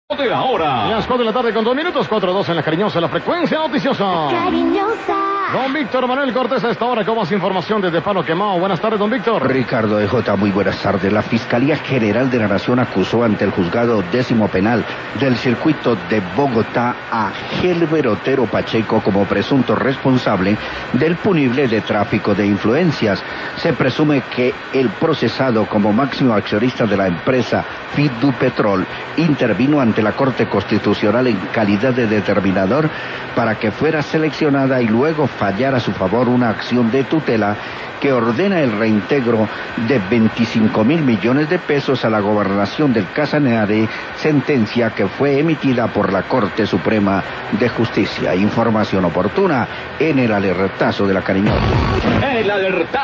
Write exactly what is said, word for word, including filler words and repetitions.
De la hora. Las cuatro de la tarde con dos minutos, cuatro dos en la cariñosa, la frecuencia noticiosa. Cariñosa. Don Víctor Manuel Cortés a esta hora con más información desde Palo Quemado. Buenas tardes, don Víctor. Ricardo E J, muy buenas tardes. La Fiscalía General de la Nación acusó ante el juzgado décimo penal del circuito de Bogotá a Gelber Otero Pacheco como presunto responsable del punible de tráfico de influencias. Se presume que el procesado como máximo accionista de la empresa Fidupetrol intervino ante la Corte Constitucional en calidad de determinador para que fuera seleccionada y luego fallara a su favor una acción de tutela que ordena el reintegro de veinticinco mil millones de pesos a la gobernación del Casanare, sentencia que fue emitida por la Corte Suprema de Justicia. Información oportuna en el alertazo de la cariñosa. El alertazo.